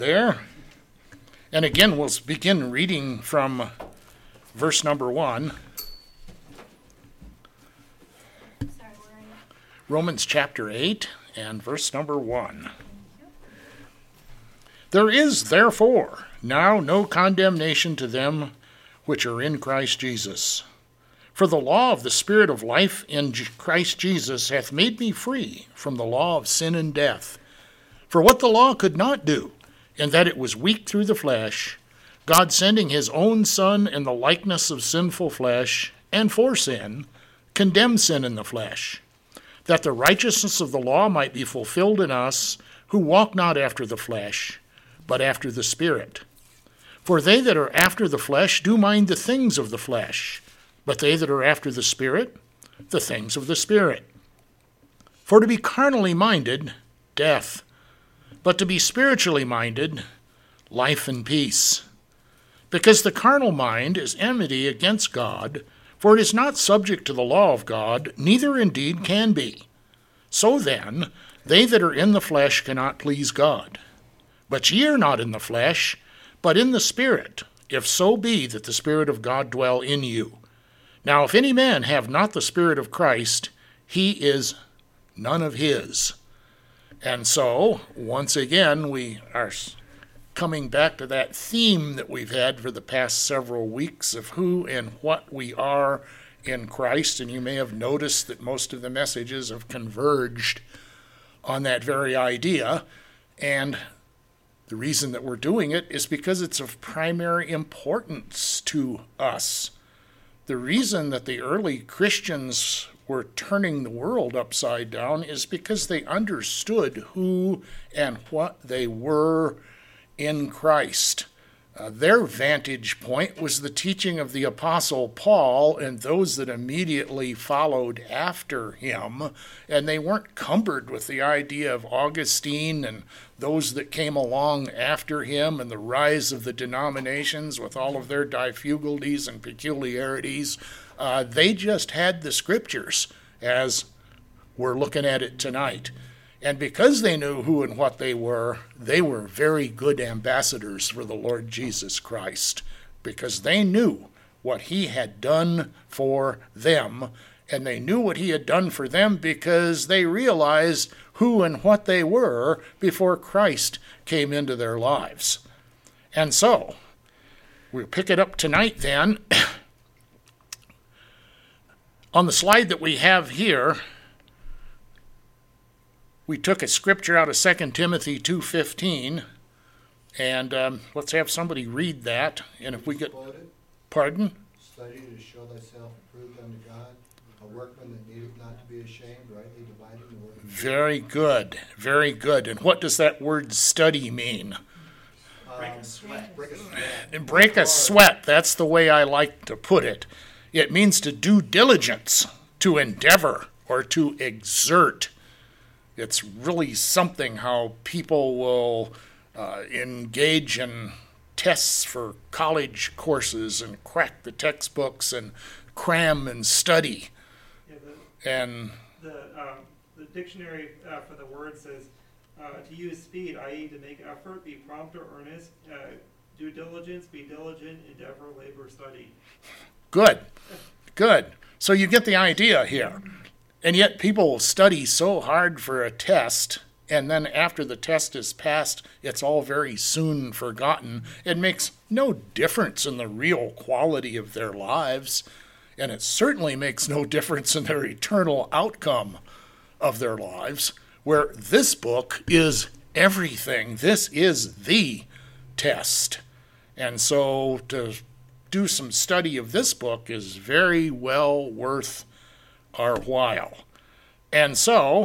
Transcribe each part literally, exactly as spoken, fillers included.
There. And again, we'll begin reading from verse number one. Sorry, where are you? Romans chapter eight and verse number one. There is therefore now no condemnation to them which are in Christ Jesus. For the law of the Spirit of life in Christ Jesus hath made me free from the law of sin and death. For what the law could not do, in that it was weak through the flesh, God sending his own Son in the likeness of sinful flesh, and for sin, condemned sin in the flesh, that the righteousness of the law might be fulfilled in us, who walk not after the flesh, but after the Spirit. For they that are after the flesh do mind the things of the flesh, but they that are after the Spirit, the things of the Spirit. For to be carnally minded, death, but to be spiritually minded, life and peace. Because the carnal mind is enmity against God, for it is not subject to the law of God, neither indeed can be. So then, they that are in the flesh cannot please God. But ye are not in the flesh, but in the Spirit, if so be that the Spirit of God dwell in you. Now if any man have not the Spirit of Christ, he is none of his. And so, once again, we are coming back to that theme that we've had for the past several weeks of who and what we are in Christ. And you may have noticed that most of the messages have converged on that very idea. And the reason that we're doing it is because it's of primary importance to us. The reason that the early Christians were turning the world upside down is because they understood who and what they were in Christ. Uh, their vantage point was the teaching of the Apostle Paul and those that immediately followed after him, and they weren't cumbered with the idea of Augustine and those that came along after him and the rise of the denominations with all of their difficulties and peculiarities. Uh, they just had the scriptures as we're looking at it tonight. And because they knew who and what they were, they were very good ambassadors for the Lord Jesus Christ, because they knew what he had done for them, and they knew what he had done for them because they realized who and what they were before Christ came into their lives. And so, we'll pick it up tonight then. On the slide that we have here, we took a scripture out of Second Timothy two fifteen, and um, let's have somebody read that. And if we get, pardon? Study to show thyself approved unto God, a workman that needeth not to be ashamed, rightly dividing the word of God. Very good, very good. And what does that word study mean? Break a sweat. Break a sweat. And break a sweat, that's the way I like to put it. It means to do diligence, to endeavor, or to exert. It's really something how people will uh, engage in tests for college courses and crack the textbooks and cram and study. Yeah, the, and the, um, the dictionary uh, for the word says uh, to use speed, that is to make effort, be prompt or earnest, uh, do diligence, be diligent, endeavor, labor, study. Good, good. So you get the idea here. And yet people will study so hard for a test, and then after the test is passed, it's all very soon forgotten. It makes no difference in the real quality of their lives, and it certainly makes no difference in their eternal outcome of their lives, where this book is everything. This is the test. And so to do some study of this book is very well worth our while. And so,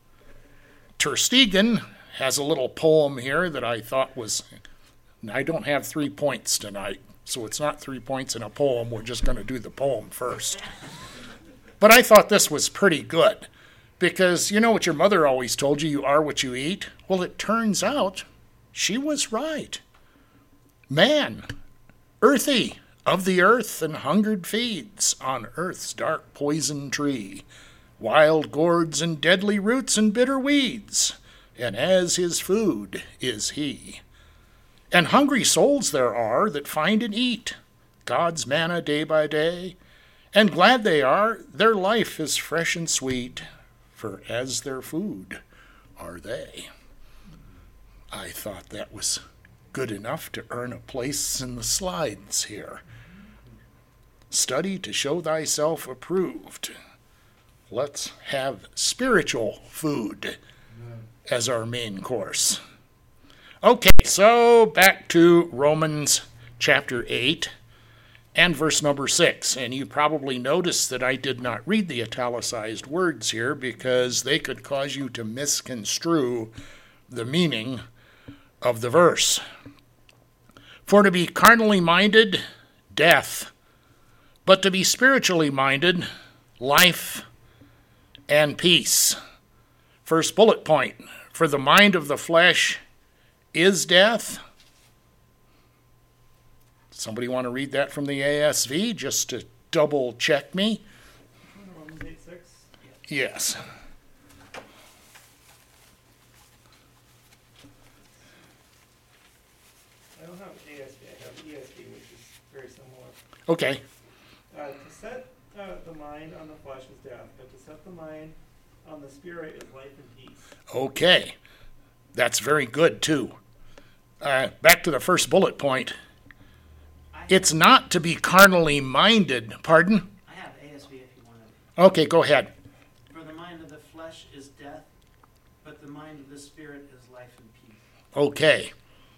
Tersteegen has a little poem here that I thought was, I don't have three points tonight, so it's not three points in a poem. We're just going to do the poem first. But I thought this was pretty good, because you know what your mother always told you, you are what you eat? Well, it turns out she was right. Man, earthy, of the earth and hungered feeds on earth's dark poison tree, wild gourds and deadly roots and bitter weeds, and as his food is he. And hungry souls there are that find and eat God's manna day by day, and glad they are their life is fresh and sweet, for as their food are they. I thought that was good enough to earn a place in the slides here. Study to show thyself approved. Let's have spiritual food as our main course. Okay, so back to Romans chapter eight and verse number six. And you probably noticed that I did not read the italicized words here because they could cause you to misconstrue the meaning of the verse. For to be carnally minded, death, but to be spiritually minded, life and peace. First bullet point, for the mind of the flesh is death. Somebody want to read that from the A S V just to double check me? Romans eight six. Yes. I don't have A S V, I have E S V, which is very similar. Okay. Uh, to set uh, the mind on the flesh is death, but to set the mind on the spirit is life and peace. Okay. That's very good, too. Uh, back to the first bullet point. It's not to be carnally minded. Pardon? I have A S V if you want it. Okay, go ahead. For the mind of the flesh is death, but the mind of the spirit is life and peace. Okay.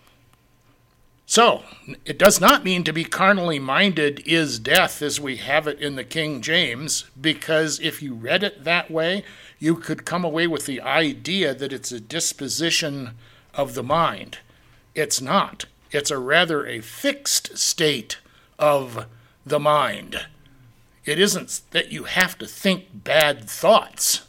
So, it does not mean to be carnally minded is death as we have it in the King James, because if you read it that way, you could come away with the idea that it's a disposition of the mind. It's not. It's a rather a fixed state of the mind. It isn't that you have to think bad thoughts.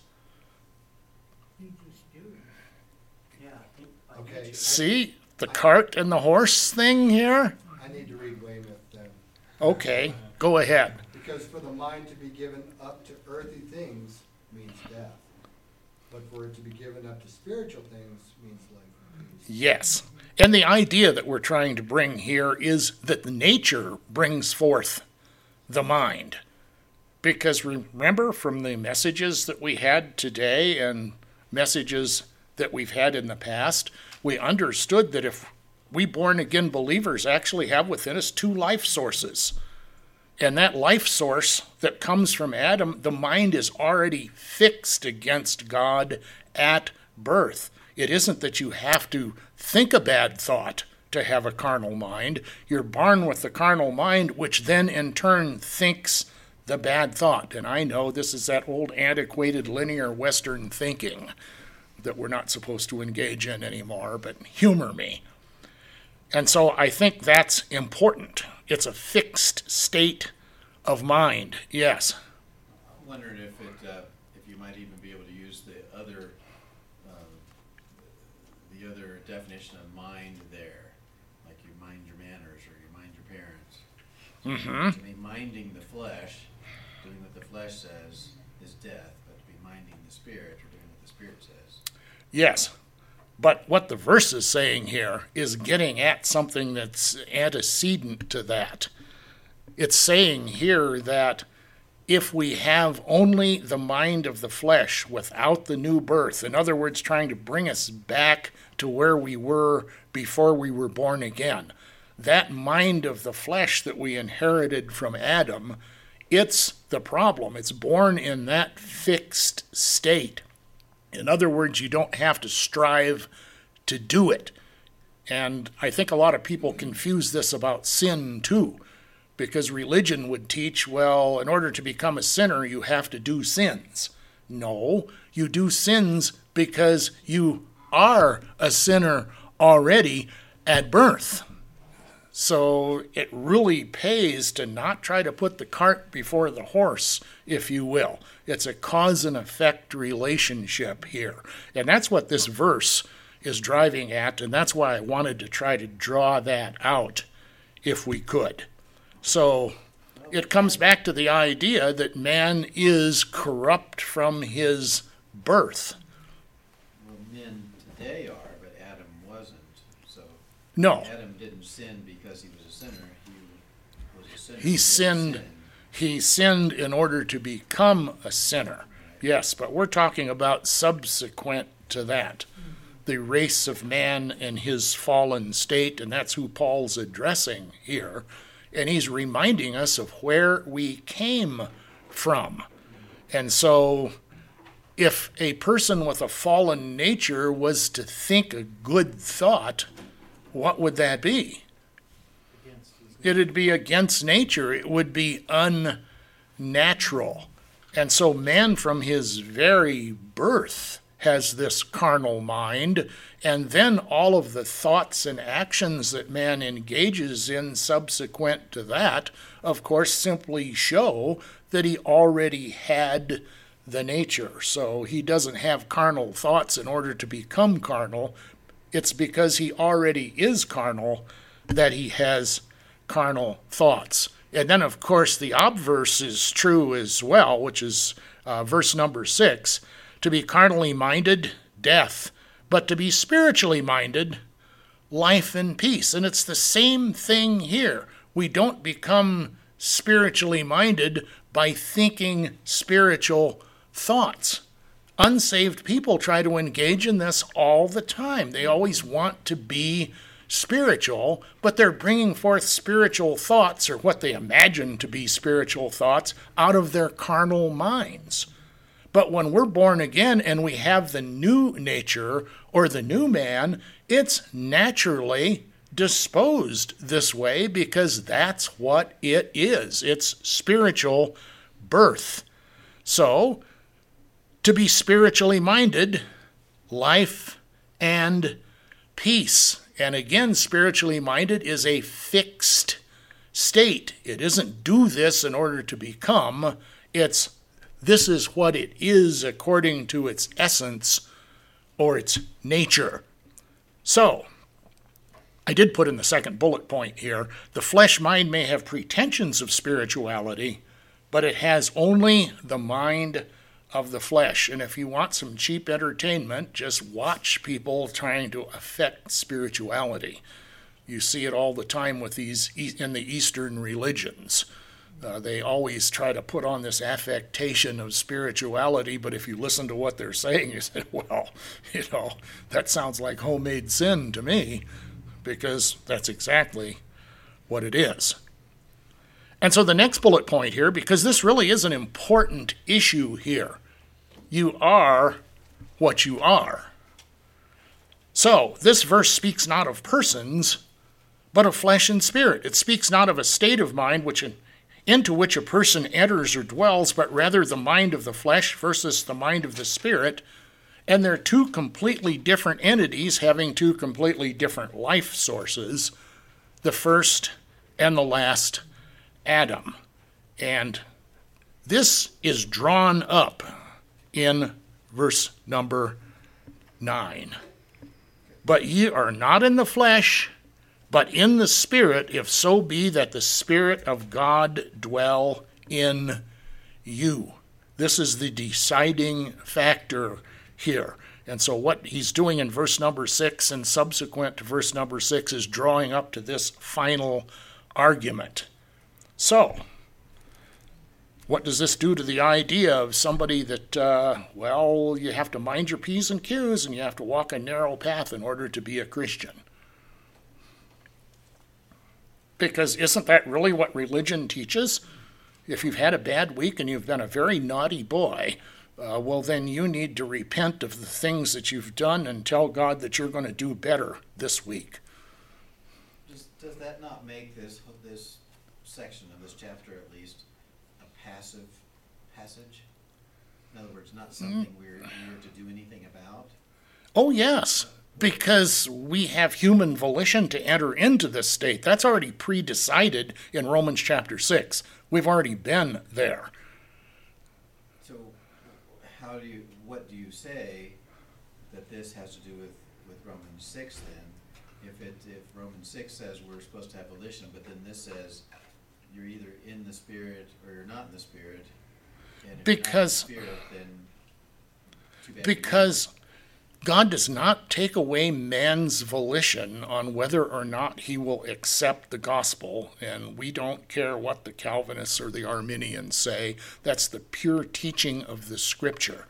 You just do. Yeah, I think by Okay. nature. See the cart and the horse thing here? I need to read Weymouth then. Okay, go ahead. Because for the mind to be given up to earthly things means death. But for it to be given up to spiritual things means life and peace. Yes. And the idea that we're trying to bring here is that the nature brings forth the mind. Because remember from the messages that we had today and messages that we've had in the past, we understood that if we born again believers actually have within us two life sources. And that life source that comes from Adam, the mind is already fixed against God at birth. It isn't that you have to think a bad thought to have a carnal mind. You're born with the carnal mind, which then in turn thinks the bad thought. And I know this is that old antiquated linear Western thinking that we're not supposed to engage in anymore, but humor me. And so I think that's important. It's a fixed state of mind, yes. I wondered if it, uh, if you might even be able to use the other, um, the other definition of mind there, like you mind your manners or you mind your parents. Mm-hmm. To be minding the flesh, doing what the flesh says is death, but to be minding the spirit or doing what the spirit says. Yes. But what the verse is saying here is getting at something that's antecedent to that. It's saying here that if we have only the mind of the flesh without the new birth, in other words, trying to bring us back to where we were before we were born again, that mind of the flesh that we inherited from Adam, it's the problem. It's born in that fixed state. In other words, you don't have to strive to do it. And I think a lot of people confuse this about sin too, because religion would teach, well, in order to become a sinner, you have to do sins. No, you do sins because you are a sinner already at birth. So it really pays to not try to put the cart before the horse, if you will. It's a cause and effect relationship here. And that's what this verse is driving at, and that's why I wanted to try to draw that out if we could. So it comes back to the idea that man is corrupt from his birth. Well, men today are, but Adam wasn't, so. No. Adam didn't sin because he was a sinner. He was a sinner. He because sinned. sin. He sinned in order to become a sinner. Yes, but we're talking about subsequent to that. The race of man and his fallen state, and that's who Paul's addressing here. And he's reminding us of where we came from. And so if a person with a fallen nature was to think a good thought, what would that be? Against his It'd be against nature. It would be unnatural. And so man from his very birth has this carnal mind, and then all of the thoughts and actions that man engages in subsequent to that, of course, simply show that he already had the nature. So he doesn't have carnal thoughts in order to become carnal. It's because he already is carnal that he has carnal thoughts. And then, of course, the obverse is true as well, which is uh, verse number six. To be carnally minded, death, but to be spiritually minded, life and peace. And it's the same thing here. We don't become spiritually minded by thinking spiritual thoughts. Unsaved people try to engage in this all the time. They always want to be spiritual, but they're bringing forth spiritual thoughts, or what they imagine to be spiritual thoughts, out of their carnal minds. But when we're born again and we have the new nature, or the new man, it's naturally disposed this way because that's what it is. It's spiritual birth. So, to be spiritually minded, life and peace. And again, spiritually minded is a fixed state. It isn't do this in order to become. It's this is what it is according to its essence or its nature. So, I did put in the second bullet point here, the flesh mind may have pretensions of spirituality, but it has only the mind of the flesh. And if you want some cheap entertainment, just watch people trying to affect spirituality. You see it all the time with these in the Eastern religions. Uh, they always try to put on this affectation of spirituality, but if you listen to what they're saying, you say, well, you know, that sounds like homemade sin to me, because that's exactly what it is. And so the next bullet point here, because this really is an important issue here, you are what you are. So this verse speaks not of persons, but of flesh and spirit. It speaks not of a state of mind which into which a person enters or dwells, but rather the mind of the flesh versus the mind of the spirit. And they're two completely different entities having two completely different life sources, the first and the last Adam. And this is drawn up in verse number nine. But ye are not in the flesh, but in the Spirit, if so be that the Spirit of God dwell in you. This is the deciding factor here. And so what he's doing in verse number six and subsequent to verse number six is drawing up to this final argument. So, what does this do to the idea of somebody that, uh, well, you have to mind your P's and Q's and you have to walk a narrow path in order to be a Christian? Because isn't that really what religion teaches? If you've had a bad week and you've been a very naughty boy, uh, well, then you need to repent of the things that you've done and tell God that you're going to do better this week. Does, does that not make this this section of this chapter, at least, a passive passage? In other words, not something mm. we're here to do anything about? Oh, yes. Because we have human volition to enter into this state. That's already pre-decided in Romans chapter six. We've already been there. So how do you, what do you say that this has to do with, with Romans six then? If it, if Romans six says we're supposed to have volition, but then this says you're either in the Spirit or you're not in the Spirit. And if because, you're not in the Spirit, then too bad because God does not take away man's volition on whether or not he will accept the gospel, and we don't care what the Calvinists or the Arminians say. That's the pure teaching of the Scripture.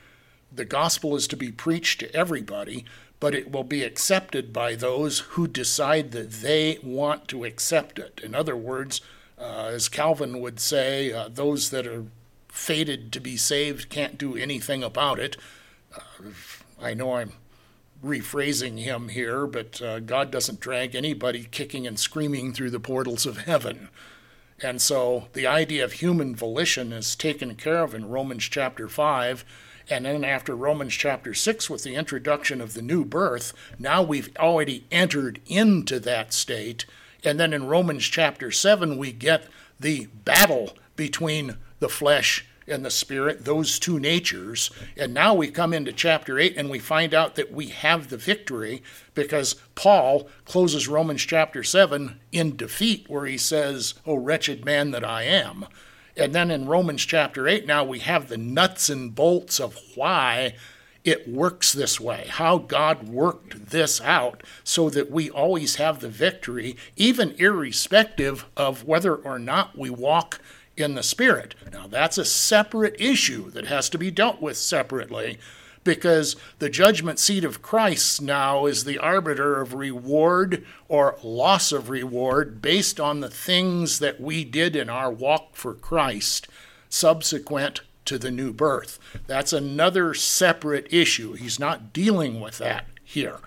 The gospel is to be preached to everybody, but it will be accepted by those who decide that they want to accept it. In other words, uh, as Calvin would say, uh, those that are fated to be saved can't do anything about it. Uh, I know I'm rephrasing him here, but uh, God doesn't drag anybody kicking and screaming through the portals of heaven. And so the idea of human volition is taken care of in Romans chapter five. And then after Romans chapter six, with the introduction of the new birth, now we've already entered into that state. And then in Romans chapter seven, we get the battle between the flesh and the spirit, those two natures. And now we come into chapter eight and we find out that we have the victory, because Paul closes Romans chapter seven in defeat, where he says, "O wretched man that I am." And then in Romans chapter eight, now we have the nuts and bolts of why it works this way, how God worked this out so that we always have the victory, even irrespective of whether or not we walk in the Spirit. Now, that's a separate issue that has to be dealt with separately, because the judgment seat of Christ now is the arbiter of reward or loss of reward based on the things that we did in our walk for Christ subsequent to the new birth. That's another separate issue. He's not dealing with that here.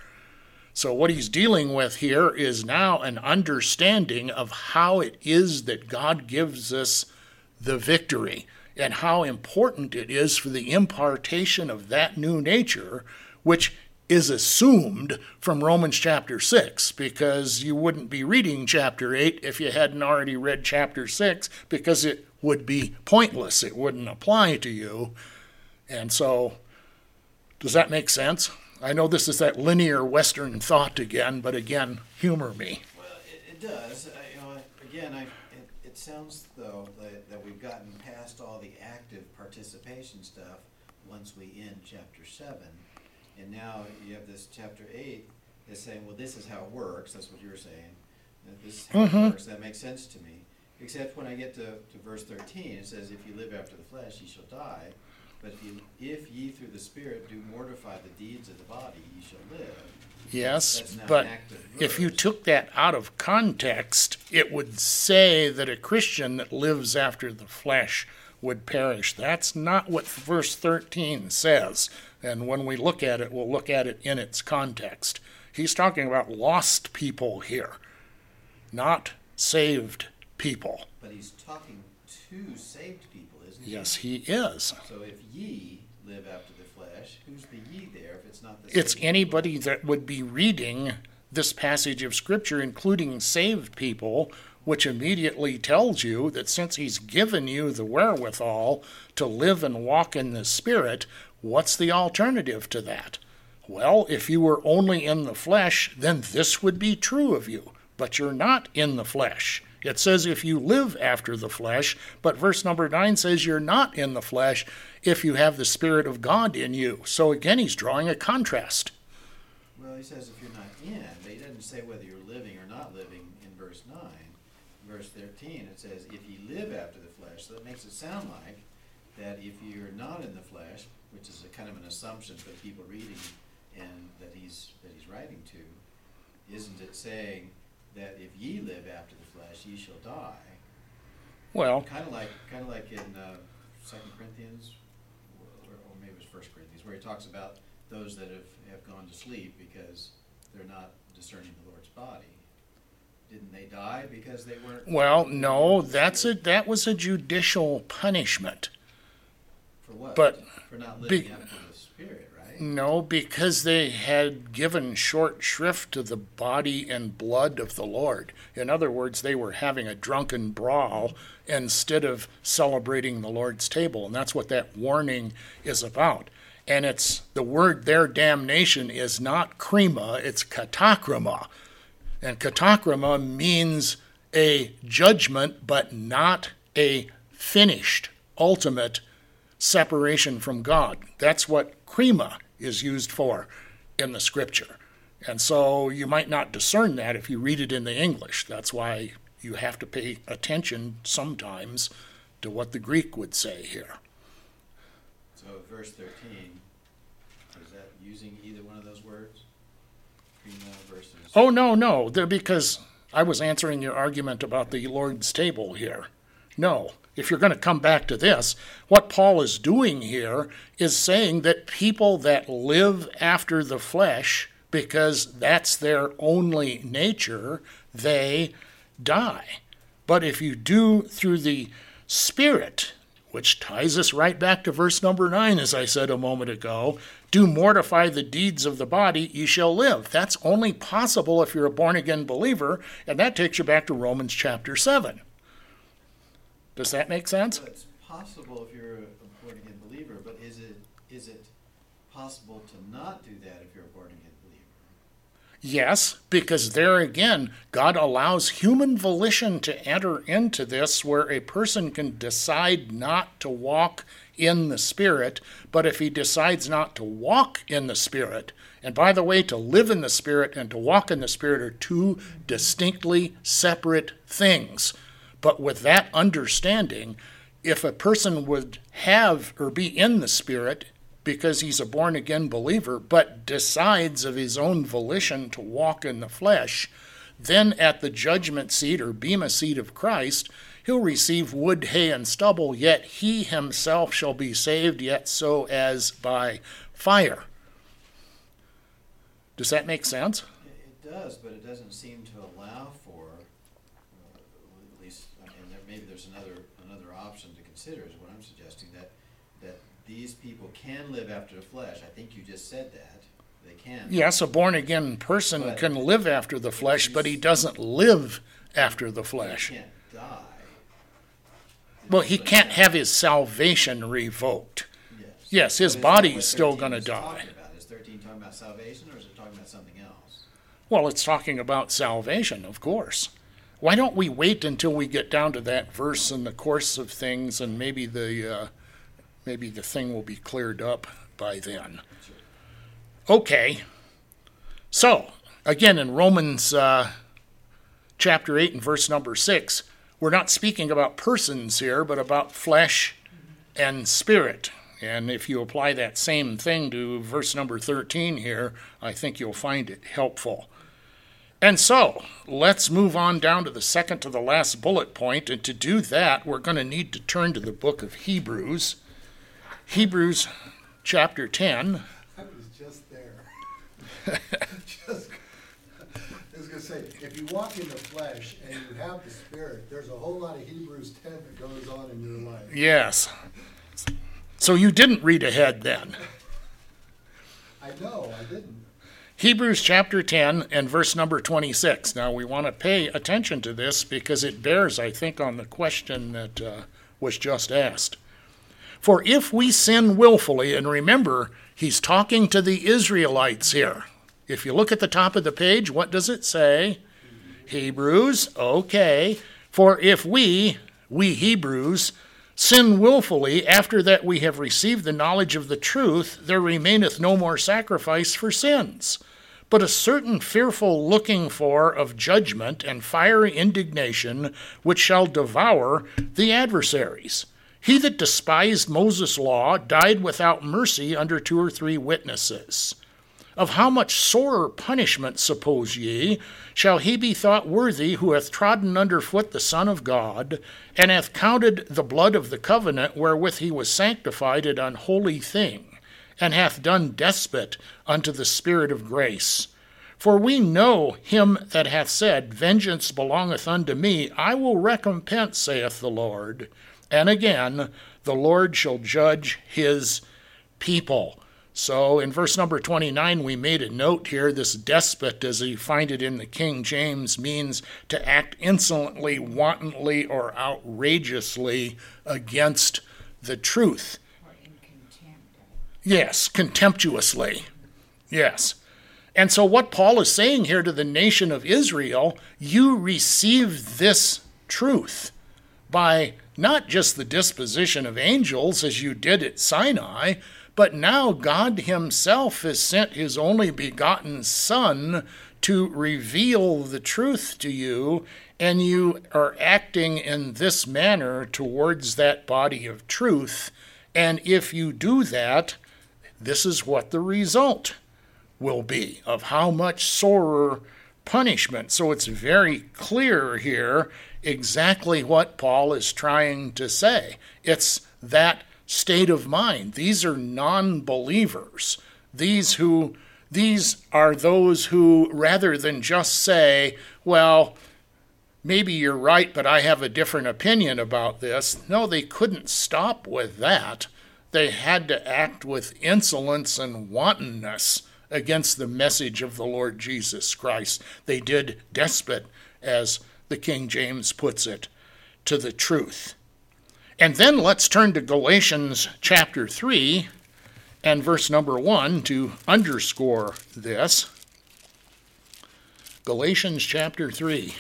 So what he's dealing with here is now an understanding of how it is that God gives us the victory, and how important it is for the impartation of that new nature, which is assumed from Romans chapter six, because you wouldn't be reading chapter eight if you hadn't already read chapter six, because it would be pointless. It wouldn't apply to you. And so, does that make sense? I know this is that linear Western thought again, but again, humor me. Well, it, it does. I, you know, again, I, it, it sounds, though, that, that we've gotten past all the active participation stuff once we end chapter seven. And now you have this chapter eight that's saying, well, this is how it works. That's what you were saying. That this is how Mm-hmm. it works. That makes sense to me. Except when I get to, to verse thirteen, it says, if you live after the flesh, ye shall die. But if, you, if ye through the Spirit do mortify the deeds of the body, ye shall live. Yes, That's not but an active if you verse. took that out of context, it would say that a Christian that lives after the flesh would perish. That's not what verse thirteen says. And when we look at it, we'll look at it in its context. He's talking about lost people here, not saved people. But he's talking to saved people, isn't he? Yes, he is. So if ye live after the flesh, who's the ye there if it's not the It's saved anybody people? that would be reading this passage of Scripture, including saved people, which immediately tells you that since he's given you the wherewithal to live and walk in the Spirit, what's the alternative to that? Well, if you were only in the flesh, then this would be true of you. But you're not in the flesh. It says if you live after the flesh, but verse number nine says you're not in the flesh if you have the Spirit of God in you. So again, he's drawing a contrast. Well, he says if you're not in, but he doesn't say whether you're living or not living in verse nine. Verse thirteen, it says, if ye live after the flesh. So that makes it sound like that if you're not in the flesh, which is a kind of an assumption for the people reading and that he's that he's writing to, isn't it saying that if ye live after the flesh, ye shall die? Well, Kind of like, kind of like in uh, Second Corinthians, or, or maybe it was First Corinthians, where he talks about those that have, have gone to sleep because they're not discerning the Lord's body. Didn't they die because they weren't? well, no, that's a that was a judicial punishment. For what? but For not be- living after the Spirit, right? No, because they had given short shrift to the body and blood of the Lord. In other words, they were having a drunken brawl instead of celebrating the Lord's table. And that's what that warning is about. And it's the word there, damnation, is not krima, it's katakrima. And katakrima means a judgment, but not a finished, ultimate separation from God. That's what krima is used for in the scripture. And so you might not discern that if you read it in the English. That's why you have to pay attention sometimes to what the Greek would say here. So verse thirteen, is that using either one of those words? Primo versus... Oh, no, no, they're because I was answering your argument about the Lord's table here. No, if you're going to come back to this, what Paul is doing here is saying that people that live after the flesh, because that's their only nature, they die. But if you do through the Spirit, which ties us right back to verse number nine, as I said a moment ago, do mortify the deeds of the body, ye shall live. That's only possible if you're a born-again believer, and that takes you back to Romans chapter seven. Does that make sense? Well, it's possible if you're a born-again believer, but is it is it possible to not do that if you're a born-again believer? Yes, because there again, God allows human volition to enter into this where a person can decide not to walk in the Spirit, but if he decides not to walk in the Spirit, and by the way, to live in the Spirit and to walk in the Spirit are two distinctly separate things. But with that understanding, if a person would have or be in the Spirit because he's a born-again believer, but decides of his own volition to walk in the flesh, then at the judgment seat or bema seat of Christ, he'll receive wood, hay, and stubble, yet he himself shall be saved, yet so as by fire. Does that make sense? It, it does, but it doesn't seem to allow for, uh, at least, and there, maybe there's another another option to consider, is what I'm suggesting, that that these people can live after the flesh. I think you just said that. They can. Yes, a born-again person But can live after the flesh, but he doesn't live after the He flesh. can't die. Well, he can't have his salvation revoked. Yes. Yes, his But is that body's what still thirteen gonna is die. talking about? Is thirteen talking about salvation, or is it talking about something else? Well, it's talking about salvation, of course. Why don't we wait until we get down to that verse in the course of things, and maybe the uh, maybe the thing will be cleared up by then. Okay. So, again, in Romans uh, chapter eight and verse number six, we're not speaking about persons here, but about flesh and spirit. And if you apply that same thing to verse number thirteen here, I think you'll find it helpful. And so, let's move on down to the second to the last bullet point, and to do that, we're going to need to turn to the book of Hebrews. Hebrews chapter ten. I was just there. just, I was going to say, if you walk in the flesh and you have the Spirit, there's a whole lot of Hebrews ten that goes on in your life. Yes. So you didn't read ahead then. I know, I didn't. Hebrews chapter ten and verse number twenty-six. Now we want to pay attention to this because it bears, I think, on the question that uh, was just asked. For if we sin willfully, and remember, he's talking to the Israelites here. If you look at the top of the page, what does it say? Hebrews, okay. For if we, we Hebrews, sin willfully, after that we have received the knowledge of the truth, there remaineth no more sacrifice for sins, but a certain fearful looking for of judgment and fiery indignation, which shall devour the adversaries. He that despised Moses' law died without mercy under two or three witnesses. Of how much sorer punishment, suppose ye, shall he be thought worthy who hath trodden under foot the Son of God, and hath counted the blood of the covenant wherewith he was sanctified an unholy thing, and hath done despite unto the Spirit of grace? For we know him that hath said, Vengeance belongeth unto me, I will recompense, saith the Lord. And again, the Lord shall judge his people. So in verse number twenty-nine, we made a note here. This despot, as you find it in the King James, means to act insolently, wantonly, or outrageously against the truth. Or in contempt. Yes, contemptuously. Yes. And so what Paul is saying here to the nation of Israel, you receive this truth by not just the disposition of angels as you did at Sinai, But now God himself has sent his only begotten Son to reveal the truth to you, and you are acting in this manner towards that body of truth. And if you do that, this is what the result will be of how much sorer punishment. So it's very clear here exactly what Paul is trying to say. It's that state of mind. These are non-believers. These who these are those who, rather than just say, well, maybe you're right, but I have a different opinion about this. No, they couldn't stop with that. They had to act with insolence and wantonness against the message of the Lord Jesus Christ. They did despot, as the King James puts it, to the truth. And then let's turn to Galatians chapter three and verse number one to underscore this. Galatians chapter three.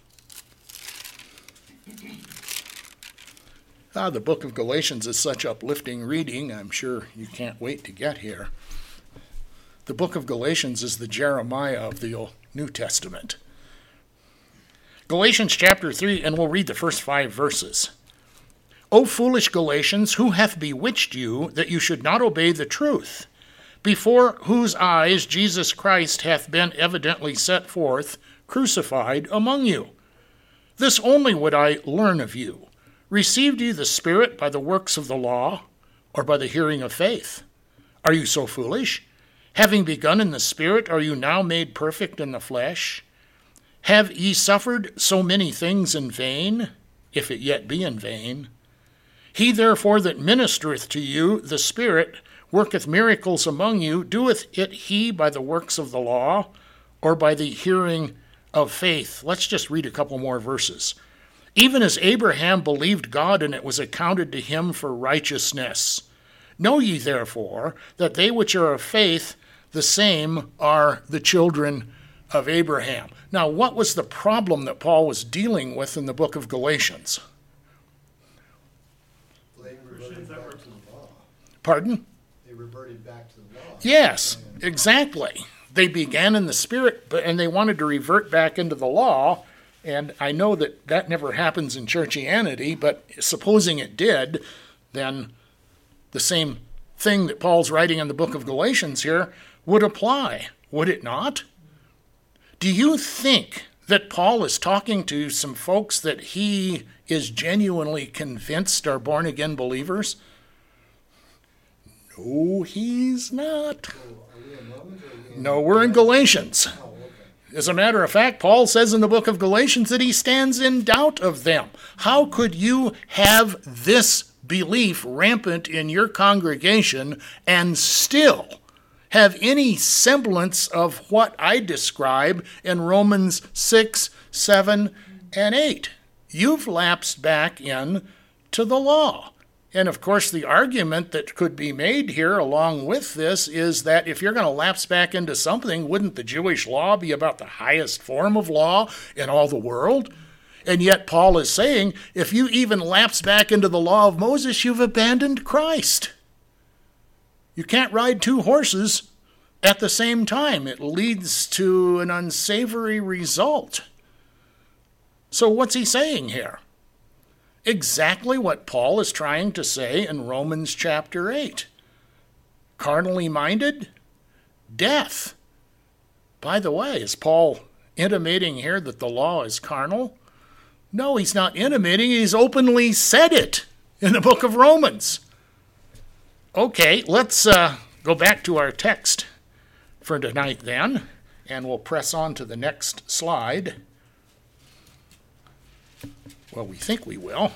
Ah, the book of Galatians is such uplifting reading, I'm sure you can't wait to get here. The book of Galatians is the Jeremiah of the New Testament. Galatians chapter three, and we'll read the first five verses. O foolish Galatians, who hath bewitched you, that you should not obey the truth, before whose eyes Jesus Christ hath been evidently set forth, crucified among you? This only would I learn of you. Received ye the Spirit by the works of the law, or by the hearing of faith? Are you so foolish? Having begun in the Spirit, are you now made perfect in the flesh? Have ye suffered so many things in vain, if it yet be in vain? He therefore that ministereth to you the Spirit worketh miracles among you, doeth it he by the works of the law, or by the hearing of faith? Let's just read a couple more verses. Even as Abraham believed God, and it was accounted to him for righteousness. Know ye therefore that they which are of faith, the same are the children of Abraham. Now, what was the problem that Paul was dealing with in the book of Galatians? They reverted back to the law. Pardon? They reverted back to the law. Yes, exactly. They began in the Spirit, but and they wanted to revert back into the law. And I know that that never happens in churchianity, but supposing it did, then the same thing that Paul's writing in the book of Galatians here would apply, would it not? Do you think that Paul is talking to some folks that he is genuinely convinced are born-again believers? No, he's not. So are we in Romans or are we in? No, we're in Galatians. Oh, okay. As a matter of fact, Paul says in the book of Galatians that he stands in doubt of them. How could you have this belief rampant in your congregation and still have any semblance of what I describe in Romans six, seven, and eight? You've lapsed back in to the law. And of course, the argument that could be made here along with this is that if you're going to lapse back into something, wouldn't the Jewish law be about the highest form of law in all the world? And yet Paul is saying, if you even lapse back into the law of Moses, you've abandoned Christ. You can't ride two horses at the same time. It leads to an unsavory result. So what's he saying here? Exactly what Paul is trying to say in Romans chapter eight. Carnally minded? Death. By the way, is Paul intimating here that the law is carnal? No, he's not intimating. He's openly said it in the book of Romans. Okay, let's uh, go back to our text for tonight then, and we'll press on to the next slide. Well, we think we will.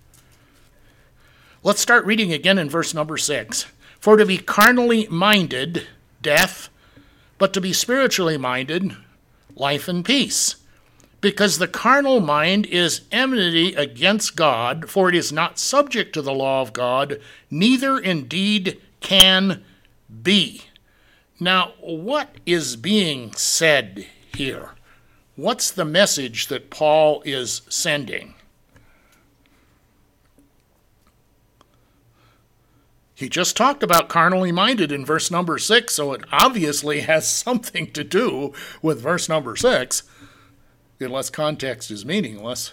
Let's start reading again in verse number six. For to be carnally minded, death, but to be spiritually minded, life and peace. Because the carnal mind is enmity against God, for it is not subject to the law of God, neither indeed can be. Now, what is being said here? What's the message that Paul is sending? He just talked about carnally minded in verse number six, so it obviously has something to do with verse number six, unless context is meaningless.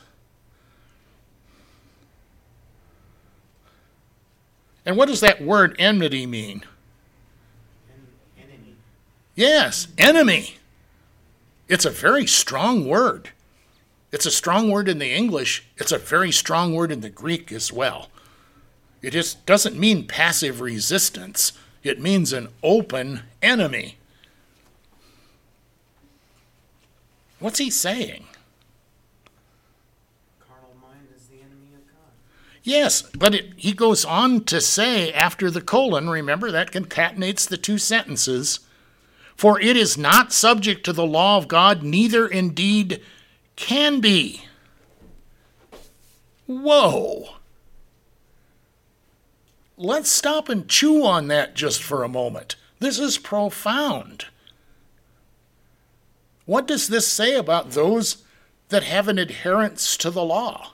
And what does that word enmity mean? En- enemy. Yes, enemy. It's a very strong word. It's a strong word in the English. It's a very strong word in the Greek as well. It just doesn't mean passive resistance. It means an open enemy. What's he saying? Carnal mind is the enemy of God. Yes, but it, he goes on to say after the colon, remember that concatenates the two sentences, for it is not subject to the law of God, neither indeed can be. Whoa. Let's stop and chew on that just for a moment. This is profound. What does this say about those that have an adherence to the law?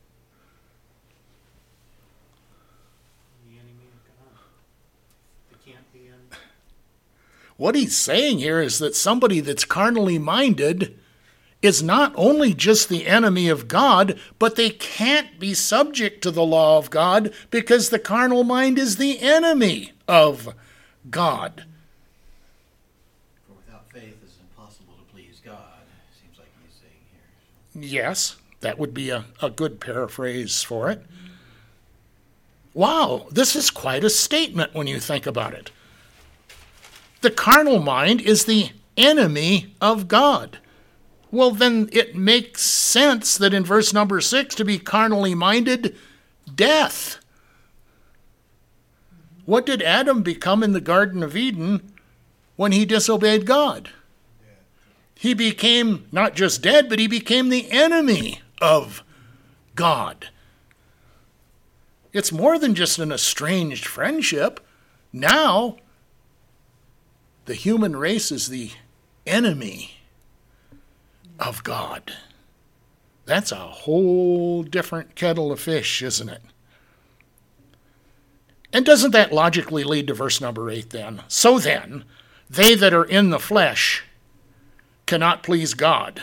The enemy of God. They can't be un- What he's saying here is that somebody that's carnally minded is not only just the enemy of God, but they can't be subject to the law of God because the carnal mind is the enemy of God. For without faith it's impossible to please God, seems like he's saying here. Yes, that would be a, a good paraphrase for it. Wow, this is quite a statement when you think about it. The carnal mind is the enemy of God. Well, then it makes sense that in verse number six, to be carnally minded, death. What did Adam become in the Garden of Eden when he disobeyed God? He became not just dead, but he became the enemy of God. It's more than just an estranged friendship. Now, the human race is the enemy of God. That's a whole different kettle of fish, isn't it? And doesn't that logically lead to verse number eight then? So then, they that are in the flesh cannot please God.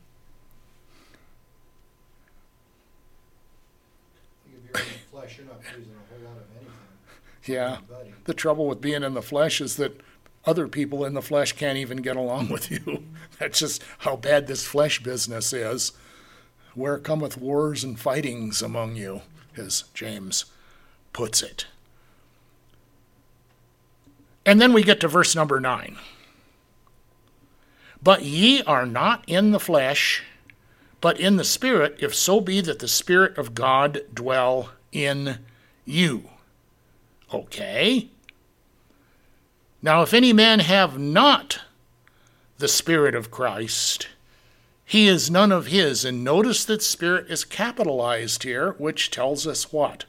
If you're in the flesh, you're not pleasing a whole lot of anything. Yeah. Anybody. The trouble with being in the flesh is that other people in the flesh can't even get along with you. That's just how bad this flesh business is. Where cometh wars and fightings among you, as James puts it. And then we get to verse number nine. But ye are not in the flesh, but in the Spirit, if so be that the Spirit of God dwell in you. Okay. Now, if any man have not the Spirit of Christ, he is none of his. And notice that Spirit is capitalized here, which tells us what?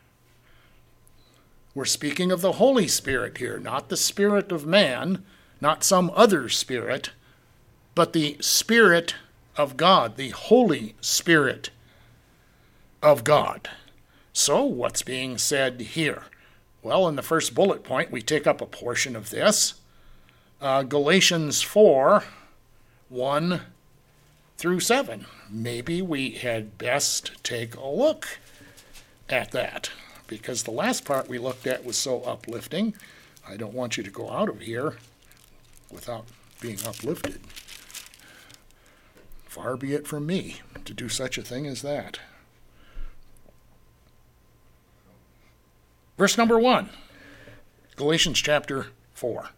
We're speaking of the Holy Spirit here, not the Spirit of man, not some other spirit, but the Spirit of God, the Holy Spirit of God. So, what's being said here? Well, in the first bullet point, we take up a portion of this. Uh, Galatians four, one through seven. Maybe we had best take a look at that, because the last part we looked at was so uplifting. I don't want you to go out of here without being uplifted. Far be it from me to do such a thing as that. Verse number one, Galatians chapter four.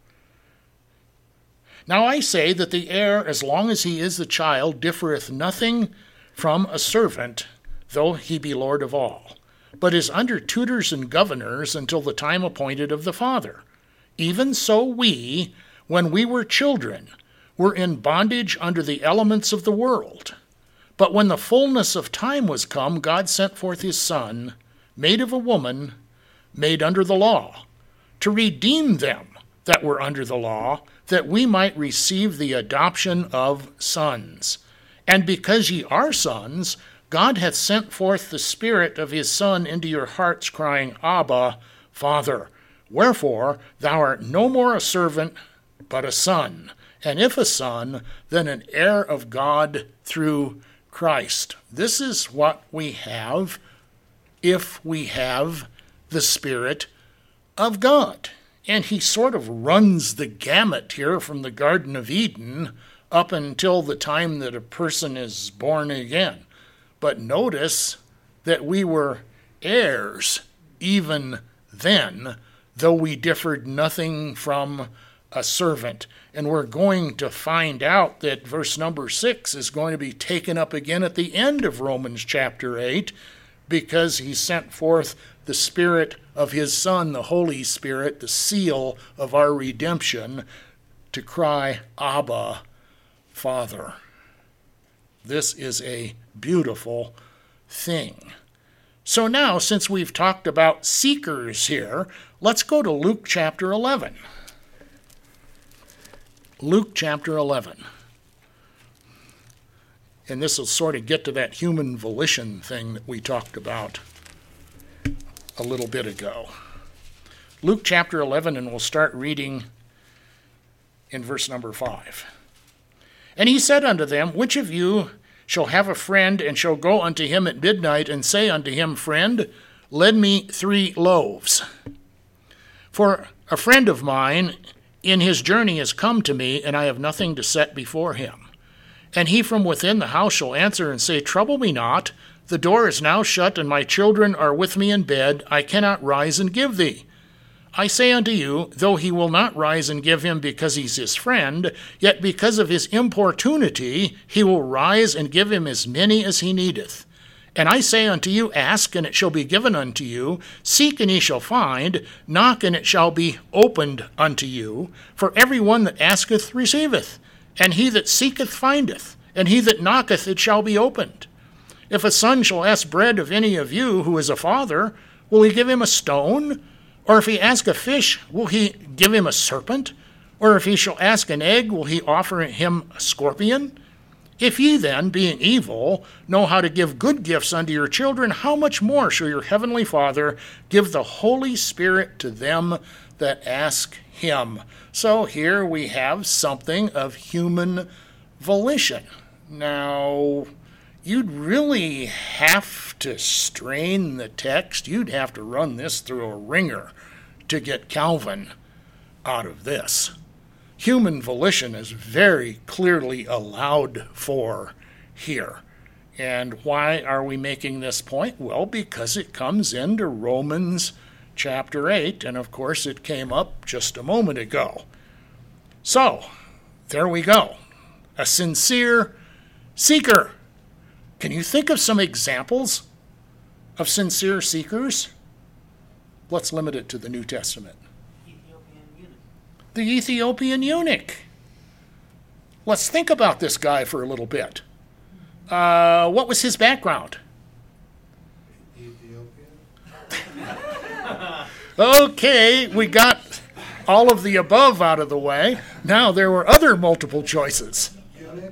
Now I say that the heir, as long as he is the child, differeth nothing from a servant, though he be Lord of all, but is under tutors and governors until the time appointed of the Father. Even so we, when we were children, were in bondage under the elements of the world. But when the fullness of time was come, God sent forth his Son, made of a woman, made under the law, to redeem them that were under the law, that we might receive the adoption of sons. And because ye are sons, God hath sent forth the Spirit of his Son into your hearts, crying, Abba, Father. Wherefore thou art no more a servant, but a son. And if a son, then an heir of God through Christ. This is what we have if we have the Spirit of God. And he sort of runs the gamut here from the Garden of Eden up until the time that a person is born again. But notice that we were heirs even then, though we differed nothing from a servant. And we're going to find out that verse number six is going to be taken up again at the end of Romans chapter eight, because he sent forth the Spirit of his Son, the Holy Spirit, the seal of our redemption, to cry, Abba, Father. This is a beautiful thing. So now, since we've talked about seekers here, let's go to Luke chapter eleven. Luke chapter eleven. And this will sort of get to that human volition thing that we talked about a little bit ago. Luke chapter eleven, and we'll start reading in verse number five. And he said unto them, Which of you shall have a friend, and shall go unto him at midnight, and say unto him, Friend, lend me three loaves? For a friend of mine in his journey is come to me, and I have nothing to set before him. And he from within the house shall answer and say, Trouble me not, the door is now shut, and my children are with me in bed, I cannot rise and give thee. I say unto you, though he will not rise and give him because he's his friend, yet because of his importunity he will rise and give him as many as he needeth. And I say unto you, Ask, and it shall be given unto you. Seek, and ye shall find. Knock, and it shall be opened unto you. For every one that asketh receiveth, and he that seeketh findeth, and he that knocketh it shall be opened. If a son shall ask bread of any of you who is a father, will he give him a stone? Or if he ask a fish, will he give him a serpent? Or if he shall ask an egg, will he offer him a scorpion? If ye then, being evil, know how to give good gifts unto your children, how much more shall your heavenly Father give the Holy Spirit to them that ask him? So here we have something of human volition. Now, you'd really have to strain the text. You'd have to run this through a wringer to get Calvin out of this. Human volition is very clearly allowed for here. And why are we making this point? Well, because it comes into Romans chapter eight, and of course it came up just a moment ago. So, there we go. A sincere seeker. Can you think of some examples of sincere seekers? Let's limit it to the New Testament. Ethiopian eunuch. The Ethiopian eunuch. Let's think about this guy for a little bit. Uh, what was his background? Ethiopian? Okay, we got all of the above out of the way. Now there were other multiple choices. Eunuch?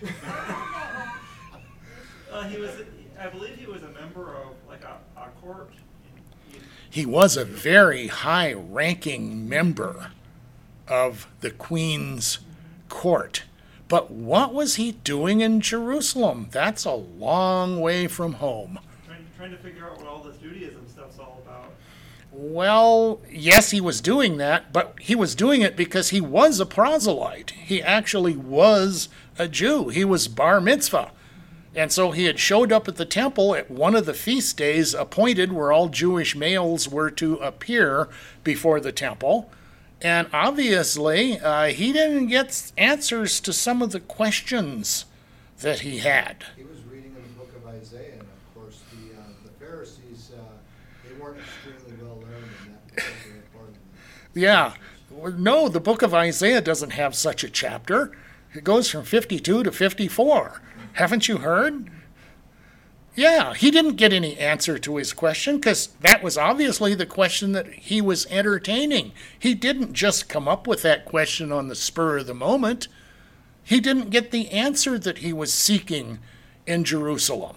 Uh, he was, I believe he was a member of like a, a court. He was a very high-ranking member of the Queen's court. But what was he doing in Jerusalem? That's a long way from home. Trying, trying to figure out what all this Judaism stuff's all about. Well, yes, he was doing that, but he was doing it because he was a proselyte. He actually was a Jew. He was bar mitzvah. And so he had showed up at the temple at one of the feast days appointed where all Jewish males were to appear before the temple. And obviously, uh, he didn't get answers to some of the questions that he had. He was reading in the book of Isaiah, and of course, the, uh, the Pharisees, uh, they weren't extremely well learned in that particular part of the Yeah. No, the book of Isaiah doesn't have such a chapter. It goes from fifty-two to fifty-four. Haven't you heard? Yeah, he didn't get any answer to his question because that was obviously the question that he was entertaining. He didn't just come up with that question on the spur of the moment. He didn't get the answer that he was seeking in Jerusalem.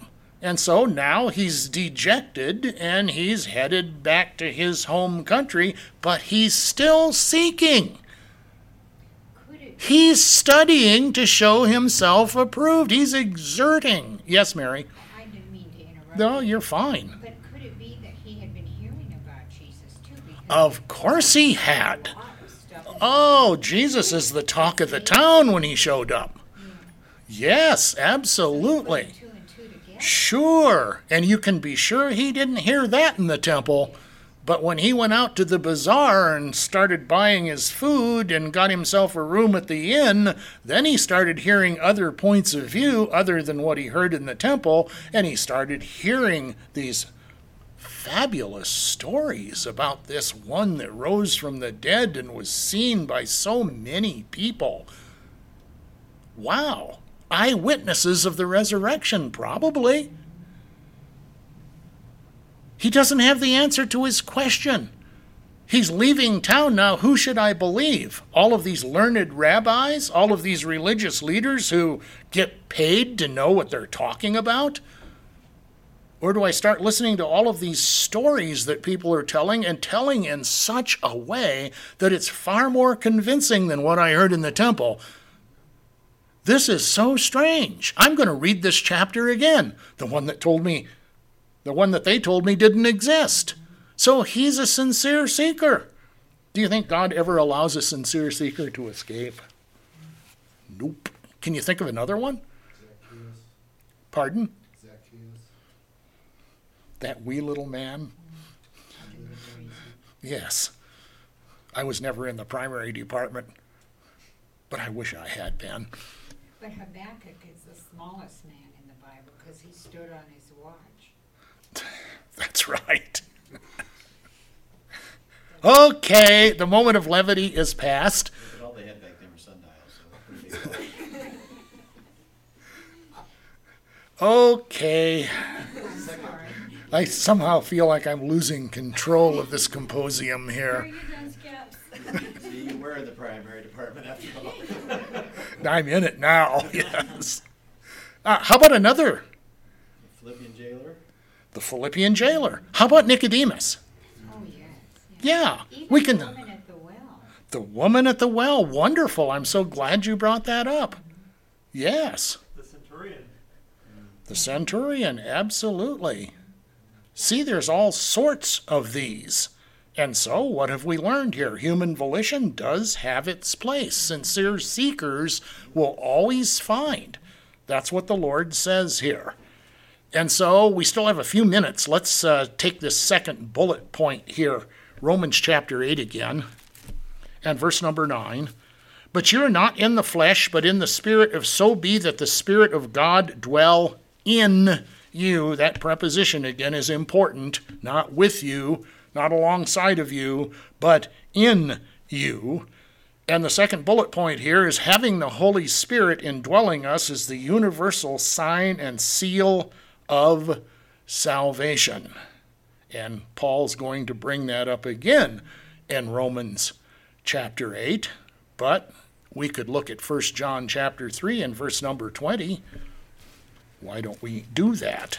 And so now he's dejected and he's headed back to his home country, but he's still seeking. Could it, He's studying to show himself approved. He's exerting. Yes, Mary? I didn't mean to interrupt. No, you, you're fine. But could it be that he had been hearing about Jesus too? Because Of course he had. a lot of stuff in Oh, Jesus is the talk of the town when he showed up. Yes, putting absolutely. two and two together. Sure. And you can be sure he didn't hear that in the temple. But when he went out to the bazaar and started buying his food and got himself a room at the inn, then he started hearing other points of view other than what he heard in the temple, and he started hearing these fabulous stories about this one that rose from the dead and was seen by so many people. Wow. Eyewitnesses of the resurrection, probably. He doesn't have the answer to his question. He's leaving town now. Who should I believe? All of these learned rabbis? All of these religious leaders who get paid to know what they're talking about? Or do I start listening to all of these stories that people are telling and telling in such a way that it's far more convincing than what I heard in the temple? This is so strange. I'm going to read this chapter again. The one that told me The one that they told me didn't exist. So he's a sincere seeker. Do you think God ever allows a sincere seeker to escape? Nope. Can you think of another one? Zacchaeus. Pardon? Zacchaeus. That wee little man? Yes. I was never in the primary department, but I wish I had been. But Habakkuk is the smallest man in the Bible because he stood on his watch. That's right. Okay, the moment of levity is past. But all they had back then were sundials, so pretty big. Okay. Sorry. I somehow feel like I'm losing control of this symposium Are here. you done, Scaps? See, you were in the primary department after all. I'm in it now, yes. Uh, how about another? The Philippian jailer. The Philippian jailer. How about Nicodemus? Oh, yes. yes. Yeah, Even we the can. woman at the well. The woman at the well. Wonderful. I'm so glad you brought that up. Yes. The centurion. The centurion. Absolutely. See, there's all sorts of these. And so, what have we learned here? Human volition does have its place. Sincere seekers will always find. That's what the Lord says here. And so, we still have a few minutes. Let's uh, take this second bullet point here. Romans chapter eight again, and verse number nine. But you're not in the flesh, but in the Spirit, if so be that the Spirit of God dwell in you. That preposition again is important. Not with you, not alongside of you, but in you. And the second bullet point here is having the Holy Spirit indwelling us is the universal sign and seal of salvation. And Paul's going to bring that up again in Romans chapter eight. But we could look at First John chapter three and verse number twenty. Why don't we do that?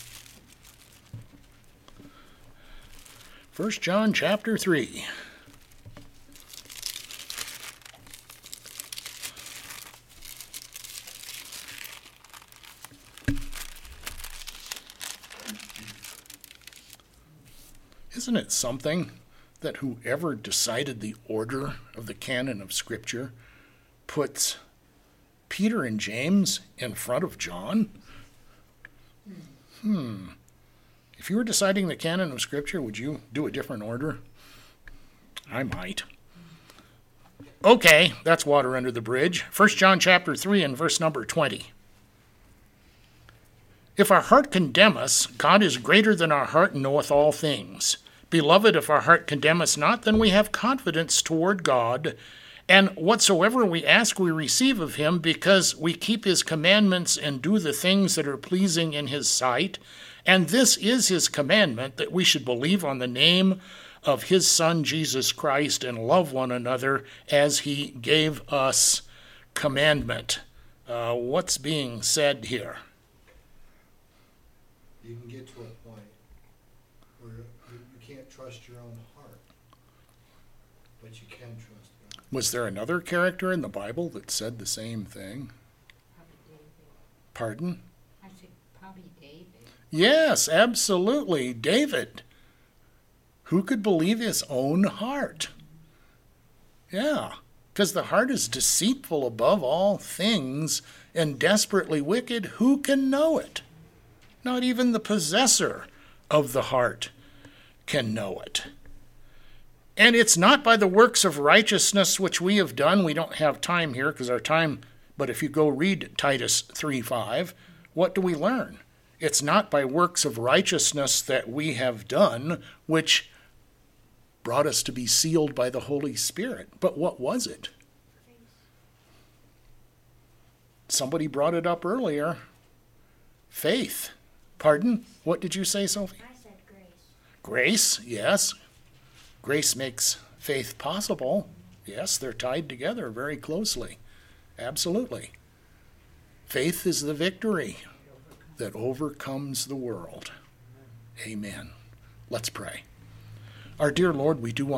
First John chapter three. Isn't it something that whoever decided the order of the canon of Scripture puts Peter and James in front of John? Hmm. If you were deciding the canon of Scripture, would you do a different order? I might. Okay, that's water under the bridge. First John chapter three and verse number twenty. If our heart condemn us, God is greater than our heart and knoweth all things. Beloved, if our heart condemn us not, then we have confidence toward God, and whatsoever we ask we receive of him, because we keep his commandments and do the things that are pleasing in his sight. And this is his commandment, that we should believe on the name of his Son Jesus Christ and love one another as he gave us commandment. Uh, what's being said here? you can get to a point where you, you can't trust your own heart, but you can trust God. Was there another character in the Bible that said the same thing? Probably David. Pardon? I said probably David. Yes, absolutely. David. Who could believe his own heart? Yeah, because the heart is deceitful above all things and desperately wicked. Who can know it? Not even the possessor of the heart can know it. And it's not by the works of righteousness which we have done. We don't have time here because our time, but if you go read Titus three five, what do we learn? It's not by works of righteousness that we have done, which brought us to be sealed by the Holy Spirit. But what was it? Somebody brought it up earlier. Faith. Pardon? What did you say, Sophie? I said grace. Grace, yes. Grace makes faith possible. Yes, they're tied together very closely. Absolutely. Faith is the victory that overcomes the world. Amen. Let's pray. Our dear Lord, we do want